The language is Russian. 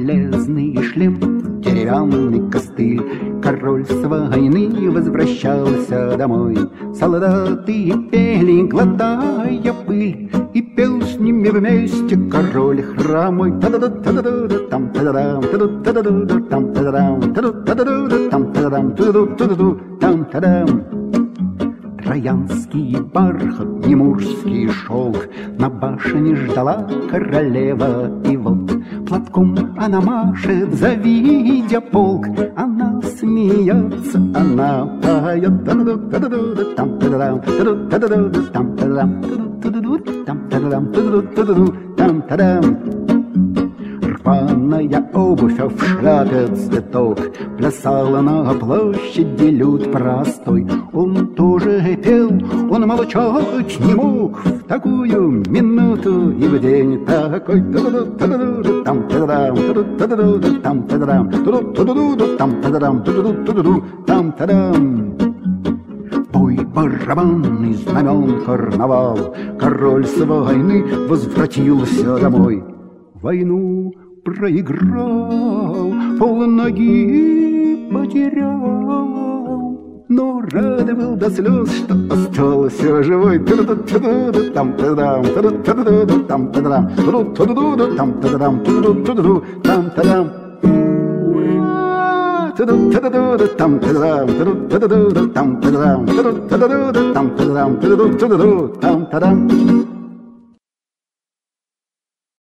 железный шлем, деревянный костыль. Король с войны возвращался домой. Солдаты пели, глотая пыль, и пел с ними вместе король хромой. Та-да-да-та-да-да-там, та-да-дам, та-да-да-да-да-там, та-да-дам, та-да-да-да-да-там, та-да-дам, та-да-да-да-да-там, та-дам. Троянский бархат, немурский шелк, на башне ждала королева, и вот платком она машет, завидя полк. Она смеется, она поет, та-да-да-да-да-там, та-да-дам, та-да-да-да-да-там, та-да-дам, та-да-да-да-там, та-да-дам, та-да-да-да-да-там, та-дам. Рваная обувь, а в шляпе цветок, плясала на площади люд простой. Он тоже пел, он молчать не мог в такую минуту и в день такой. Там та-да-дам, там та-да-дам, там та-да-дам, там та-дам. Бой барабанный, знамен карнавал, король с войны возвратился домой. Войну проиграл, полноги потерял, но рад был до слез, что остался живой. Там та-дам, там та-дам, там та-дам, там та-дам. Там та-дам, там та-дам, там та-дам, там та-дам.